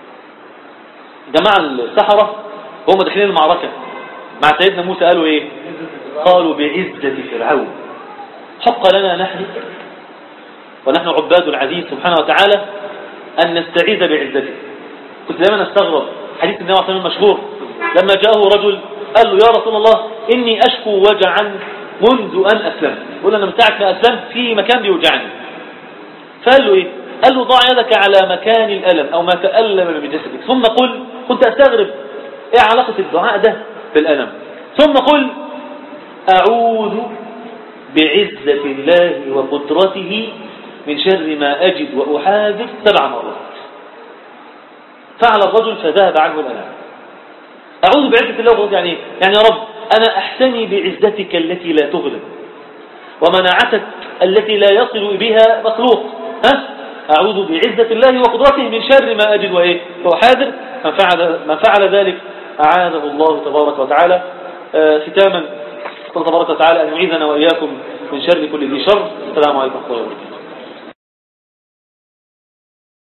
جماعة السحرة هم داخلين المعركة مع سيدنا موسى قالوا ايه؟ قالوا بعزة فرعون. حق لنا نحن ونحن عباد العزيز سبحانه وتعالى أن نستعيذ بعزته. كنت دائما استغرب حديث النبي صلى الله عليه وسلم المشهور لما جاءه رجل قال له يا رسول الله إني أشكو وجعا منذ أن أسلمت. يقول أنا من ساعة ما أسلمت في مكان بيوجعني. فقال له إيه؟ قال له ضع يدك على مكان الألم أو ما تألم من جسدك ثم قل. كنت أستغرب إيه علاقة الدعاء ده بالألم. ثم قل أعوذ بعزة الله وقدرته من شر ما أجد وأحاذر 7 مرات. فعل الرجل فذهب عنه الألم. أعوذ بعزة الله وقدرته يعني يا رب أنا أحتمي بعزتك التي لا تغلب ومناعتك التي لا يصل بها مخلوق. أعوذ بعزة الله وقدرته من شر ما أجد وأحاذر. من فعل ذلك أعاذه الله تبارك وتعالى. ختاما الله تبارك وتعالى أن يعيذنا وإياكم من شر كل ذي شر. السلام عليكم ورحمة الله وبركاته.